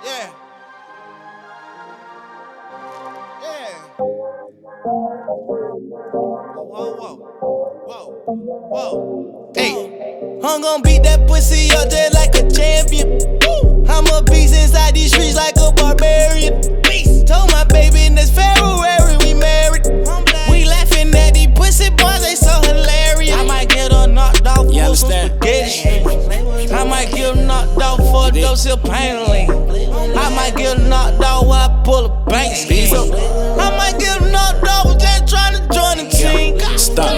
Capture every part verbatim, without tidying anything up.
Yeah. Yeah. Whoa, whoa, whoa, whoa. Hey, I'm gon' beat that pussy up just like a champion. Woo. I'm a beast inside these streets like a barbarian. Beast. Told my baby in this February we married. We laughing at these pussy boys, they so hilarious. I might get her knocked off You for some understand? spaghetti. I might get her knocked off for a dose of pain. I might get her knocked off while I pull a bank scheme. I might get her knocked off just trying to join the team. Stop.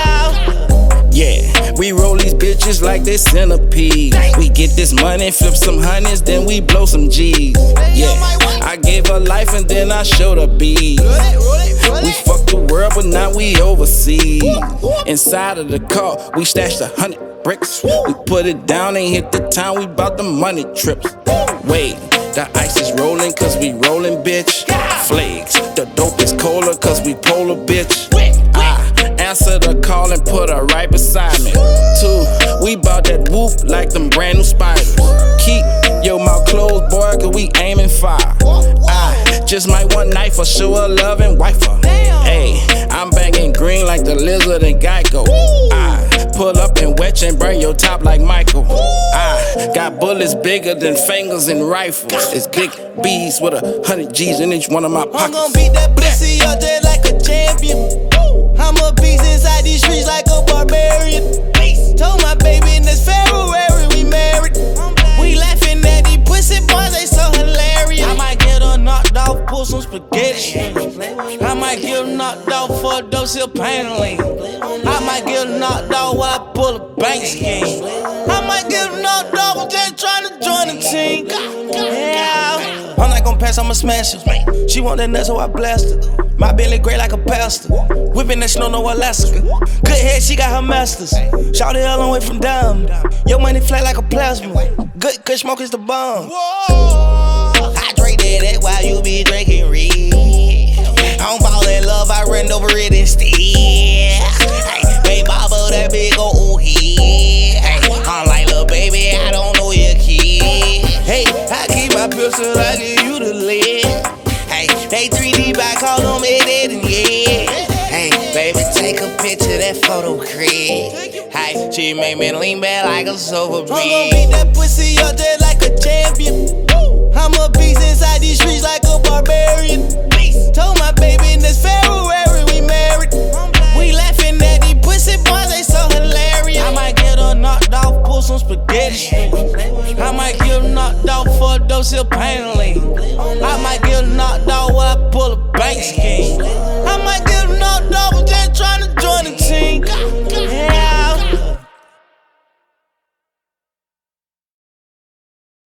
Yeah. Yeah, we roll these bitches like they centipedes. We get this money, flip some honeys, then we blow some G's. Yeah, I gave her life and then I showed her bees. We fucked the world, but now we overseas. Inside of the car, we stashed a hundred bricks. We put it down and hit the town, we bout the money trips. Wait, the ice is rolling cause we rolling, bitch. Flakes, the dope is colder cause we polar, bitch. I answer the call and put her right beside me. Two, we bout that whoop like them brand new spiders. Keep your mouth closed, boy, cause we aiming fire. I just might want knife for show her love and wife her. Hey, I'm banging green like the lizard and Geico. I pull up and wet you and burn your top like Michael. I got bullets bigger than fingers and rifles. It's big bees with a hundred G's in each one of my I'm pockets. gon' beat that pussy up just like a champion. I'm a beast inside these streets like a barbarian. Told my baby in this February we married. We laughing at these pussy boys, they so hilarious. I might get her knocked off, pull some spaghetti. I might get her knocked off for a dose of pain. I might get her knocked off while I pull a bank scheme. I might get her knocked off just trying to join the team. Yeah. I'm not gon' pass, I'ma smash her. She want that nut, so I blast her. My belly gray like a pastor. Whipping that snow, no Alaska. Good head, she got her masters. Shout it all the way from down. Your money flat like a plasma. Good, good smoke is the bomb. I drink that, that while you be drinking red. I don't fall in love, I run over it instead. Hey, baby, bobble that big old head. Hey, I'm like, little baby, I don't know your kid. Hey, I keep my pistol, I give you the lead. Hey, they three D back, call them dead and yeah. Hey, baby, take a picture, that photo crib. Hey, she make me lean back like a sofa beat. I'm gon' beat that pussy up just like a champion. I'm a beast inside these streets like a barbarian. Told my baby in this February we married. We laughing at these pussy boys, they so hilarious. I might get her knocked off, pull some spaghetti. I might get her knocked off for a dose of pain. I might get her knocked off while I pull a bank scheme.